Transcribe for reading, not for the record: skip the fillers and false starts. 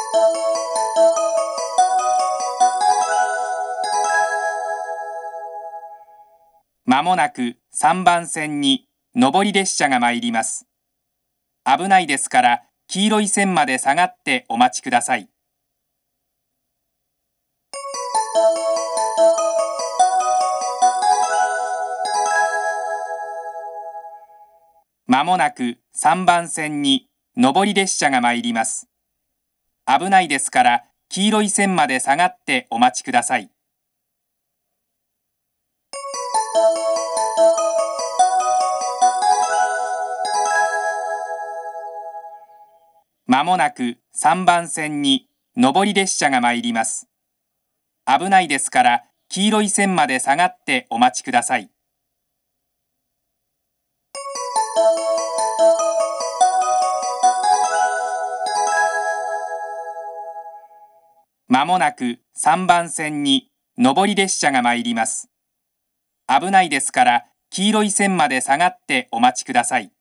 まもなく3番線に上り列車が参ります。危ないですから黄色い線まで下がってお待ちください。まもなく3番線に上り列車が参ります。危ないですから黄色い線まで下がってお待ちください。まもなく3番線に上り列車が参ります。危ないですから黄色い線まで下がってお待ちください。まもなく3番線に上り列車が参ります。危ないですから黄色い線まで下がってお待ちください。